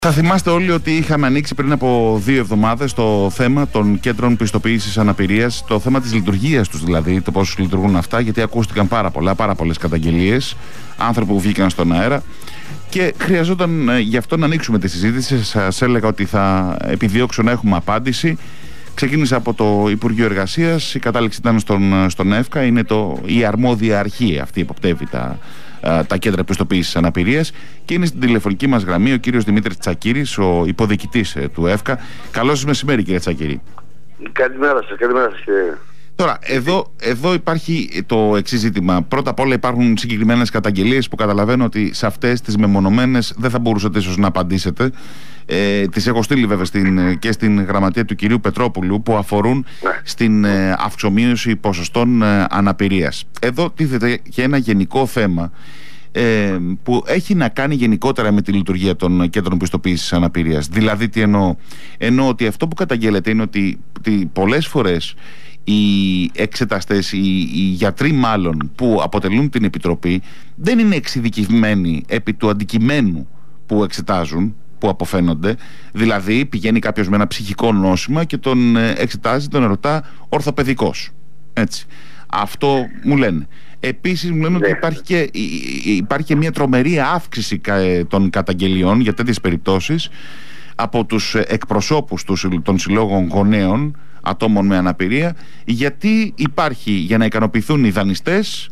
Θα θυμάστε όλοι ότι είχαμε ανοίξει πριν από 2 εβδομάδες το θέμα των κέντρων πιστοποίησης αναπηρίας, το θέμα της λειτουργίας τους δηλαδή, το πώς λειτουργούν αυτά, γιατί ακούστηκαν πάρα πολλές καταγγελίες, άνθρωποι που βγήκαν στον αέρα και χρειαζόταν γι' αυτό να ανοίξουμε τη συζήτηση. Σας έλεγα ότι θα επιδιώξω να έχουμε απάντηση. Ξεκίνησα από το Υπουργείο Εργασίας, η κατάληξη ήταν στον ΕΦΚΑ, είναι η αρμόδια αρχή αυτή που υποπτεύει τα κέντρα πιστοποίησης αναπηρίας, και είναι στην τηλεφωνική μας γραμμή ο κύριος Δημήτρης Τσακίρης, ο υποδιοικητής του ΕΦΚΑ. Καλώς σας μεσημέρι, κύριε Τσακίρη. Καλημέρα σας, κύριε. Τώρα, εδώ υπάρχει το εξής ζήτημα. Πρώτα απ' όλα υπάρχουν συγκεκριμένες καταγγελίες που καταλαβαίνω ότι σε αυτές τις μεμονωμένες δεν θα μπορούσατε ίσως να απαντήσετε. Τις έχω στείλει βέβαια και στην γραμματεία του κυρίου Πετρόπουλου, που αφορούν στην αυξομείωση ποσοστών αναπηρίας. Εδώ τίθεται και ένα γενικό θέμα που έχει να κάνει γενικότερα με τη λειτουργία των κέντρων πιστοποίησης αναπηρίας. Δηλαδή τι εννοώ? Εννοώ ότι αυτό που καταγγέλλεται είναι ότι πολλές φορές οι εξεταστές, οι γιατροί μάλλον που αποτελούν την επιτροπή, δεν είναι εξειδικευμένοι επί του αντικειμένου που εξετάζουν, που αποφαίνονται. Δηλαδή πηγαίνει κάποιος με ένα ψυχικό νόσημα και τον εξετάζει, τον ρωτά ορθοπαιδικός. Έτσι. Αυτό μου λένε. Επίσης μου λένε ότι υπάρχει και μια τρομερή αύξηση των καταγγελιών για τέτοιες περιπτώσεις από τους εκπροσώπους των συλλόγων γονέων ατόμων με αναπηρία, γιατί υπάρχει, για να ικανοποιηθούν οι δανειστές,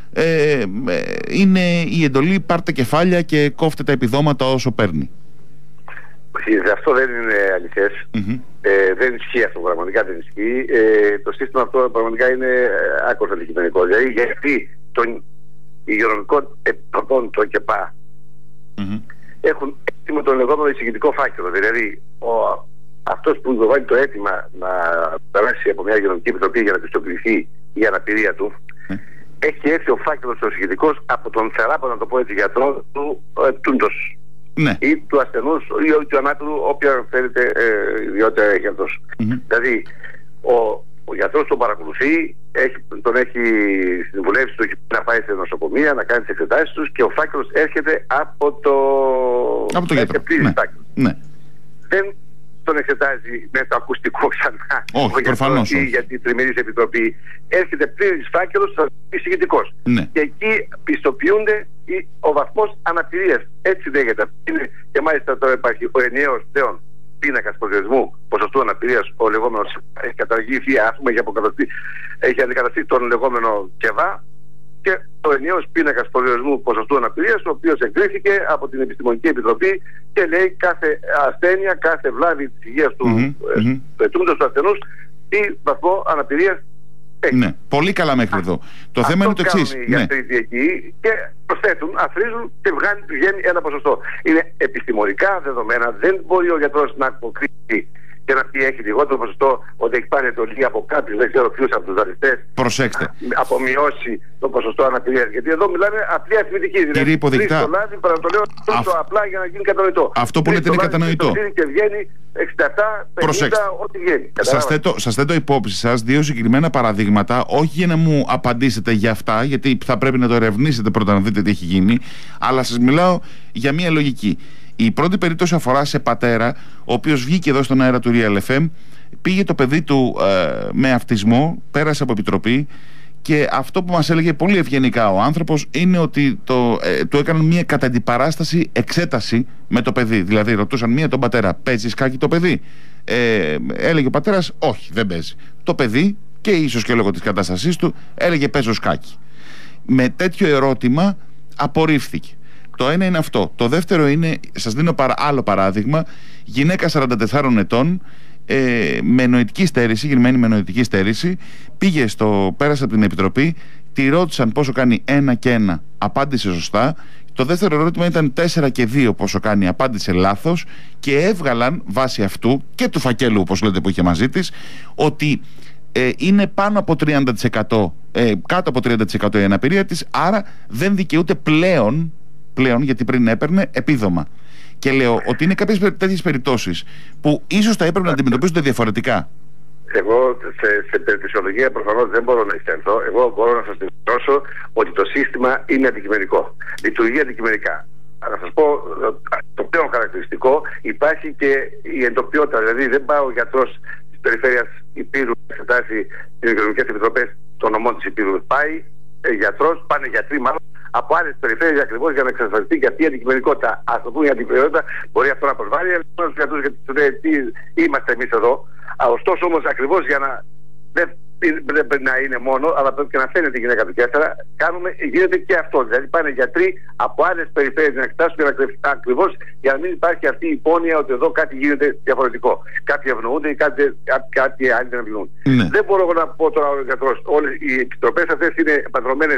είναι η εντολή πάρτε κεφάλια και κόφτε τα επιδόματα όσο παίρνει. Αυτό δεν είναι αληθές. Δεν ισχύει αυτό, πραγματικά δεν ισχύει. Το σύστημα αυτό πραγματικά είναι άκρως αντικειμενικό. Δηλαδή γιατί των υγειονομικών επιτροπών, το ΚΕΠΑ, έχουν έτοιμο τον λεγόμενο εισηγητικό φάκελο. Δηλαδή αυτός που υποβάλλει το αίτημα να περάσει από μια υγειονομική επιτροπή για να πιστοποιηθεί η αναπηρία του, έχει έρθει ο φάκελος ο εισηγητικός από τον θεράπο, να το πω έτσι, γιατρό του τούντος. Ναι. Ή του ασθενούς ή του ανάπηρου, όποια θέλετε ιδιότητα έχει αυτός. Δηλαδή ο γιατρός τον παρακολουθεί, τον έχει συμβουλεύσει το να πάει σε νοσοκομεία, να κάνει τις εξετάσεις τους, και ο φάκελος έρχεται από το γιατρό. Ναι. Δεν τον εξετάζει με το ακουστικό ξανά. Όχι, προφανώς. Γιατί η τριμερής επιτροπή έρχεται πλήρης φάκελος εισηγητικός. Ναι. Και εκεί πιστοποιούνται ο βαθμός αναπηρίας. Έτσι λέγεται. Και μάλιστα τώρα υπάρχει ο ενιαίος πλέον πίνακας προσδιορισμού ποσοστού αναπηρίας, ο λεγόμενος, έχει καταργηθεί, έχει αντικαταστήσει τον λεγόμενο ΚΕΒΑ, και ο ενιαίος πίνακας προσδιορισμού ποσοστού αναπηρίας, ο οποίος εγκρίθηκε από την Επιστημονική Επιτροπή και λέει κάθε ασθένεια, κάθε βλάβη της υγείας του ετούντος του ασθενούς, τι βαθμό αναπηρίας έχει. Ναι, πολύ καλά μέχρι εδώ. Το θέμα είναι το εξής. Οι γιατροί εκεί και προσθέτουν, αφρίζουν και βγαίνει ένα ποσοστό. Είναι επιστημονικά δεδομένα, δεν μπορεί ο γιατρός να αποκρίνει και να πει έχει λιγότερο ποσοστό, ότι έχει πάρει εντολή από κάποιους, δεν ξέρω ποιους από τους δανειστές, απομειώσει το ποσοστό αναπηρίας. Γιατί εδώ μιλάμε απλή αριθμητική. Κύριε υποδικτά, το λάδι, το λέω απλά για να γίνει κατανοητό. Αυτό που λέτε είναι κατανοητό. Και βγαίνει 67, 50, ό,τι βγαίνει. Σας θέτω υπόψη σας 2 συγκεκριμένα παραδείγματα, όχι για να μου απαντήσετε για αυτά, γιατί θα πρέπει να το ερευνήσετε πρώτα να δείτε τι έχει γίνει, αλλά σας μιλάω για μια λογική. Η πρώτη περίπτωση αφορά σε πατέρα, ο οποίος βγήκε εδώ στον αέρα του Real FM, πήγε το παιδί του με αυτισμό, πέρασε από επιτροπή, και αυτό που μας έλεγε πολύ ευγενικά ο άνθρωπος είναι ότι του έκαναν μια κατά αντιπαράσταση εξέταση με το παιδί. Δηλαδή ρωτούσαν μία τον πατέρα, παίζει σκάκι το παιδί? Έλεγε ο πατέρας, όχι, δεν παίζει. Το παιδί, και ίσως και λόγω της κατάστασής του, έλεγε παίζω σκάκι. Με τέτοιο ερώτημα απορρίφθηκε. Το ένα είναι αυτό. Το δεύτερο είναι, σας δίνω άλλο παράδειγμα, γυναίκα 44 ετών, με νοητική στέρηση, γεννημένη με νοητική στέρηση, πέρασε από την επιτροπή, τη ρώτησαν πόσο κάνει 1 και 1, απάντησε σωστά. Το δεύτερο ερώτημα ήταν 4 και 2 πόσο κάνει, απάντησε λάθος, και έβγαλαν βάσει αυτού και του φακέλου, όπως λέτε, που είχε μαζί της, ότι είναι πάνω από 30%, κάτω από 30% η αναπηρία της, άρα δεν δικαιούται πλέον, γιατί πριν έπαιρνε επίδομα. Και λέω ότι είναι κάποιες τέτοιες περιπτώσεις που ίσως θα έπρεπε να αντιμετωπίζονται διαφορετικά. Εγώ σε περιπτωσιολογία προφανώς δεν μπορώ να εξέλθω. Εγώ μπορώ να σας δηλώσω ότι το σύστημα είναι αντικειμενικό. Λειτουργεί αντικειμενικά. να σας πω το πλέον χαρακτηριστικό, υπάρχει και η εντοπιότητα. Δηλαδή δεν πάει ο γιατρός της περιφέρειας Υπήρου να εξετάσει τις υγειονομικές επιτροπές των νομών της Υπήρου. Πάει γιατρός, πάνε γιατροί μάλλον από άλλες περιφέρειες ακριβώς για να εξασφαλιστεί και αυτή η αντικειμενικότητα. Ας το πούμε η αντικειμενικότητα, μπορεί αυτό να προσβάλλει, αλλά τους γιατρούς γιατί του λέει τι είμαστε εμείς εδώ. Ωστόσο όμως ακριβώς για να δεν πρέπει να είναι μόνο, αλλά πρέπει και να φαίνεται η γυναίκα του Κέφερα, γίνεται και αυτό. Δηλαδή πάνε γιατροί από άλλες περιφέρειες να εξετάσουν και να κρυφτούν ακριβώς για να μην υπάρχει αυτή η υπόνοια ότι εδώ κάτι γίνεται διαφορετικό. Κάποιοι ευνοούνται ή κάτι άλλοι δεν ευνοούν. Ναι. Δεν μπορώ να πω τώρα ο γιατρός. Όλες οι επιτροπές αυτές είναι επανδρομένες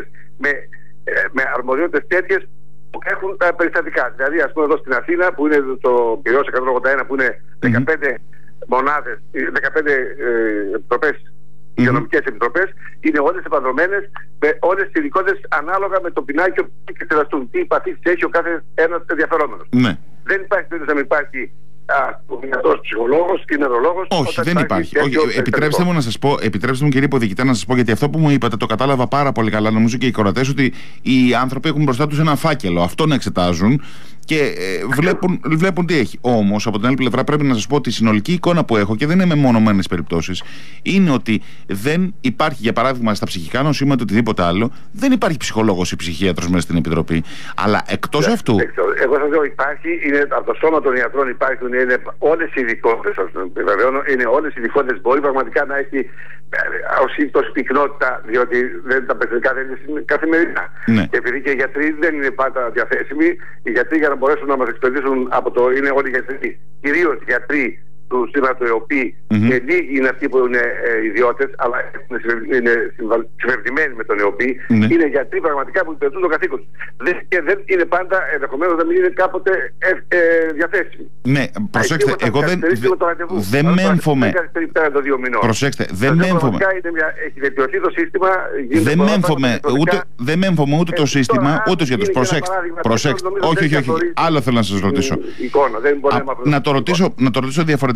με αρμοδιότητες τέτοιες που έχουν τα περιστατικά. Δηλαδή, ας πούμε, εδώ στην Αθήνα, που είναι το πυρός 181, που είναι 15 μονάδες, 15 επιτροπές. Οι υγειονομικές επιτροπές είναι όλες επανδρομένες με όλες τις ειδικότητες ανάλογα με το πινάκιο που εξεταστούν. Τι παθήσεις έχει ο κάθε ένας ενδιαφερόμενος. Ναι. Δεν υπάρχει περίπτωση να μην υπάρχει ο δυνατός ψυχολόγος ή νευρολόγος. Όχι, δεν υπάρχει. Επιτρέψτε μου να σας πω, κύριε υποδιοικητά, να σας πω, γιατί αυτό που μου είπατε το κατάλαβα πάρα πολύ καλά. Νομίζω και οι κορατές ότι οι άνθρωποι έχουν μπροστά τους ένα φάκελο. Αυτό να εξετάζουν. Και βλέπουν τι έχει. Όμως, από την άλλη πλευρά, πρέπει να σας πω ότι η συνολική εικόνα που έχω, και δεν είναι μεμονωμένες περιπτώσεις, είναι ότι δεν υπάρχει, για παράδειγμα, στα ψυχικά νοσήματα οτιδήποτε άλλο, δεν υπάρχει ψυχολόγος ή ψυχίατρος μέσα στην επιτροπή. Αλλά εκτός αυτού. Εγώ σας λέω, υπάρχει, είναι από το σώμα των ιατρών υπάρχουν, είναι όλες οι ειδικότητες, βεβαιώνω, είναι όλες οι ειδικότητες. Μπορεί πραγματικά να έχει ως ύπτος πυκνότητα, διότι τα περιστατικά δεν είναι καθημερινά. Ναι. Και επειδή και οι γιατροί δεν είναι πάντα διαθέσιμοι, οι γιατροί για να μπορέσουν να μας εξυπηρετήσουν από το. Είναι όλοι γιατροί, κυρίως γιατροί του σήμερα του ΕΟΠΗ, και λίγοι είναι αυτοί που είναι ιδιώτες, αλλά είναι συμφερδημένοι με τον ΕΟΠΗ. Είναι γιατροί πραγματικά που υπηρετούν το καθήκον τους. Και δεν είναι πάντα, ενδεχομένως να μην είναι κάποτε διαθέσιμοι. Ναι, προσέξτε, εγώ δεν με έμφομαι. Προσέξτε, δεν με έμφομαι. Έχει βελτιωθεί το σύστημα. Δεν με έμφομαι ούτε το σύστημα, ούτε τους γιατρούς. Προσέξτε. Όχι. Άλλο θέλω να σας ρωτήσω. Να το ρωτήσω διαφορετικά.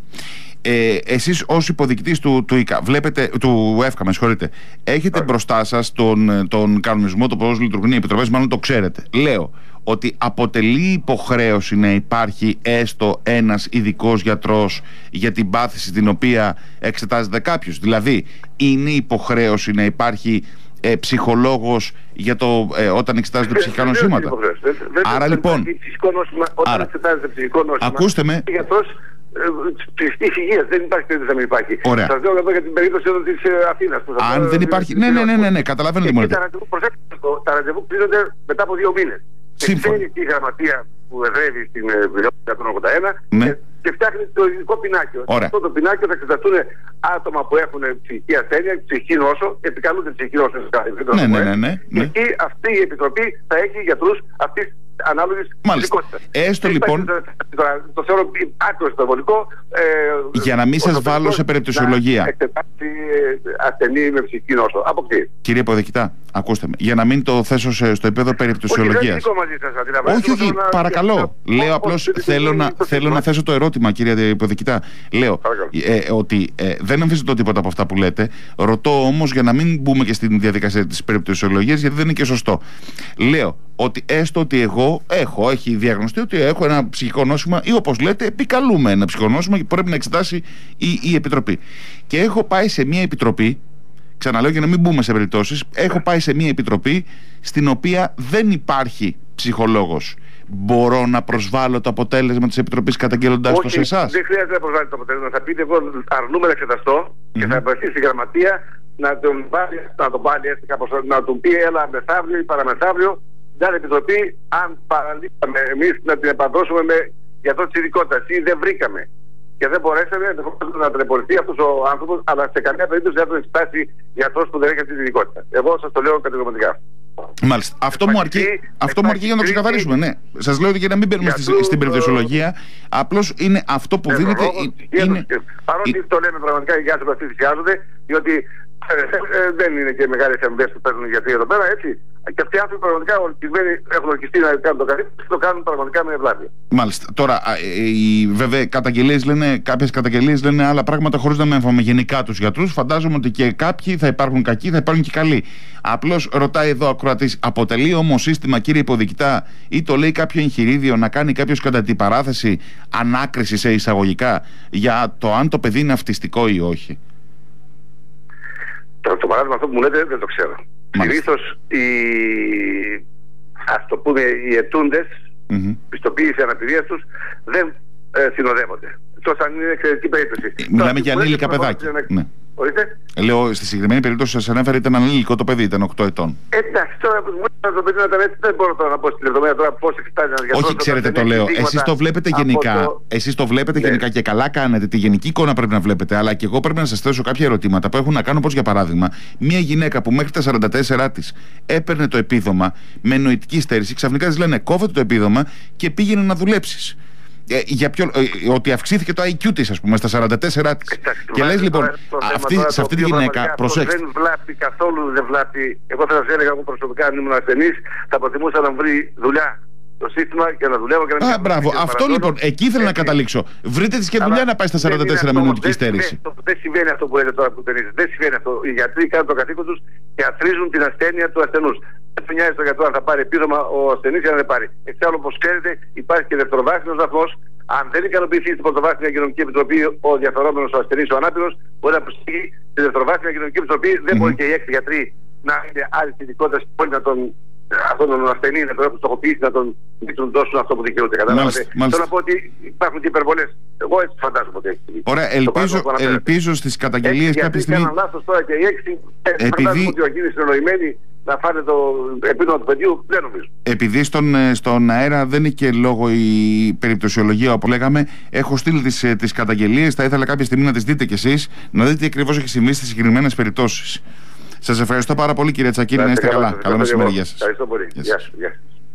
Εσείς ως υποδιοικητής του ΕΦΚΑ, με συγχωρείτε, έχετε μπροστά σας τον κανονισμό, το πώς λειτουργούν οι επιτροπές, μάλλον το ξέρετε. Λέω ότι αποτελεί υποχρέωση να υπάρχει έστω ένας ειδικός γιατρός για την πάθηση την οποία εξετάζεται κάποιος. Δηλαδή, είναι υποχρέωση να υπάρχει ψυχολόγος για όταν εξετάζονται ψυχικά νοσήματα. Άρα λοιπόν, όταν εξετάζεται ψυχικό νόσημα, ακούστε με. Ψυχικής υγείας δεν υπάρχει περίπτωση να μην υπάρχει. Σας λέω εδώ για την περίπτωση της Αθήνας. Αν δεν υπάρχει. Ναι, καταλαβαίνω τι μου λέτε. Τα ραντεβού κλείνονται μετά από 2 μήνες. Σύμφωνα. Και η γραμματεία που εδρεύει στην Βιλιόπουλα 181 και φτιάχνει το ειδικό πινάκιο. Αυτό το πινάκιο θα εξεταστούν άτομα που έχουν ψυχική ασθένεια, ψυχική νόσο, επικαλούνται ψυχική νόσο. Και εκεί αυτή η επιτροπή θα έχει γιατρούς αυτής ανάλογης ειδικότητας. Έστω λοιπόν. Το θεωρώ άκρο υπερβολικό. Για να μην σας βάλω σε περιπτωσιολογία. Εξετάσει ασθενή με ψυχική νόσο. Αποκτή. Κύριε υποδιοικητά, ακούστε με. Για να μην το θέσω στο επίπεδο περιπτωσιολογίας. Όχι, παρακαλώ. Λέω απλώς θέλω να θέσω το ερώτημα, κύριε υποδιοικητά. Λέω ότι δεν αμφισβητώ τίποτα από αυτά που λέτε. Ρωτώ όμως για να μην μπούμε και στην διαδικασία της περιπτωσιολογίας, γιατί δεν είναι και σωστό. Λέω ότι έστω ότι εγώ έχει διαγνωστεί ότι έχω ένα ψυχικό νόσημα, ή όπως λέτε, επικαλούμε ένα ψυχικό νόσημα και πρέπει να εξετάσει η επιτροπή. Και έχω πάει σε μια επιτροπή, ξαναλέω για να μην μπούμε σε περιπτώσεις, έχω πάει σε μια επιτροπή στην οποία δεν υπάρχει ψυχολόγος. Μπορώ να προσβάλλω το αποτέλεσμα της επιτροπής καταγγέλλοντάς το σε εσάς? Δεν χρειάζεται να προσβάλλει το αποτέλεσμα. Θα πείτε, εγώ αρνούμαι να εξεταστώ και θα βρεθεί στη γραμματεία να τον βάλει έτσι κάπως, να του πει έλα μεθαύριο ή παραμεθαύριο. Μια επιτροπή, αν παραλείψαμε εμείς να την επαντώσουμε με γιατρό της ειδικότητας ή δεν βρήκαμε και δεν μπορέσαμε να ταλαιπωρηθεί αυτός ο άνθρωπος, αλλά σε καμία περίπτωση δεν θα τον εξετάσει γιατρός που δεν έχει αυτή την ειδικότητα. Εγώ σας το λέω κατηγορηματικά. Μάλιστα. Αυτό μου αρκεί για να το ξεκαθαρίσουμε. Ναι. Σας λέω ότι για να μην μπαίνουμε στην περιπτωσιολογία, απλώς είναι αυτό που δίνεται. Παρότι το λέμε πραγματικά οι άνθρωποι αυτοί θυσιάζονται, διότι Δεν είναι και μεγάλες αμοιβές που παίρνουν γιατί εδώ πέρα, έτσι. Και αυτοί οι άνθρωποι πραγματικά έχουν ορκιστεί να κάνουν το καθήκον και το κάνουν πραγματικά με ευλάβεια. Μάλιστα. Τώρα, βέβαια, κάποιες καταγγελίες λένε άλλα πράγματα χωρίς να μέμφαμε γενικά τους γιατρούς. Φαντάζομαι ότι και κάποιοι θα υπάρχουν κακοί, θα υπάρχουν και καλοί. Απλώς ρωτάει εδώ ο ακροατής, αποτελεί όμως σύστημα, κύριε υποδικητά, ή το λέει κάποιο εγχειρίδιο να κάνει κάποιος κατά την παράθεση ανάκριση σε εισαγωγικά για το αν το παιδί είναι αυτιστικό ή όχι? Το παράδειγμα αυτό που μου λέτε δεν το ξέρω. Συνήθως οι αιτούντες πιστοποίηση αναπηρίας τους δεν συνοδεύονται. Τόσο αν είναι εξαιρετική περίπτωση. Μιλάμε για ανήλικα παιδάκια. Ναι. Ορίστε. Λέω, στη συγκεκριμένη περίπτωση σας ανέφερε ήταν ανήλικο το παιδί, ήταν 8 ετών. Εντάξει, τώρα που μου είπατε το παιδί να ήταν έτσι, δεν μπορώ τώρα να πω στη λεπτομέρεια τώρα πώς εξετάζει ένα γιατρός. Όχι, ξέρετε, το λέω. Εσείς το βλέπετε γενικά. Εσείς το βλέπετε γενικά και καλά κάνετε. Τη γενική εικόνα πρέπει να βλέπετε. Αλλά και εγώ πρέπει να σας θέσω κάποια ερωτήματα που έχουν να κάνουν, όπως για παράδειγμα, μια γυναίκα που μέχρι τα 44 της έπαιρνε το επίδομα με νοητική στέρηση, ξαφνικά της λένε κόβεται το επίδομα και πήγαινε να δουλέψεις. Ότι αυξήθηκε το IQ της, ας πούμε, στα 44 της. Και λες λοιπόν, σε αυτή τη γυναίκα, προσέξτε. Δεν βλάπτει καθόλου, δεν βλάπτει. Εγώ θα σας έλεγα, εγώ προσωπικά, αν ήμουν ασθενής, θα προτιμούσα να βρει δουλειά το σύστημα και να δουλεύω και να μην. Μπράβο, αυτό λοιπόν, εκεί ήθελα να καταλήξω. Βρείτε της και δουλειά να πάει στα 44 με νοητική στέρηση. Δεν συμβαίνει αυτό που λέτε τώρα που ταινίζετε. Δεν συμβαίνει αυτό. Οι γιατροί κάνουν το καθήκον τους και αθροίζουν την ασθένεια του ασθενούς. Δεν του νοιάζει το γιατρό αν θα πάρει επίδομα ο ασθενής ή αν δεν πάρει. Εξάλλου, όπως ξέρετε, υπάρχει και δευτεροβάθμιος βαθμός. Αν δεν ικανοποιηθεί στην πρωτοβάθμια κοινωνική επιτροπή ο διαφερόμενος, ο ασθενής, ο ανάπηρος, μπορεί να προσφύγει στη δευτεροβάθμια κοινωνική επιτροπή. Δεν μπορεί και οι 6 γιατροί να είναι άλλη ειδικότητα και μπορεί να αυτόν τον ασθενή να τον έχουν στοχοποιήσει, να τον δώσουν αυτό που δικαιούται. Καταλάβατε. Θέλω να πω ότι υπάρχουν και υπερβολές. Εγώ έτσι φαντάζομαι ότι έχει. Ωραία, ελπίζω στις καταγγελίες κάποια στιγμή. Γιατί έκαναν λάθος τώρα και οι 6 φαντάζομαι ότι ο Αγγίλης είναι νοημένοι να φάνε το επίδομα του παιδιού, δεν νομίζω. Επειδή στον αέρα δεν είναι και λόγο η περιπτωσιολογία, όπως λέγαμε, έχω στείλει τις καταγγελίες. Θα ήθελα κάποια στιγμή να τις δείτε κι εσείς, να δείτε τι ακριβώς έχει συμβεί στις συγκεκριμένες περιπτώσεις. Σας ευχαριστώ πάρα πολύ, κύριε Τσακίρη, να είστε καλά. Καλό μεσημέρι, γεια σας. Ευχαριστώ πολύ. Γεια σας.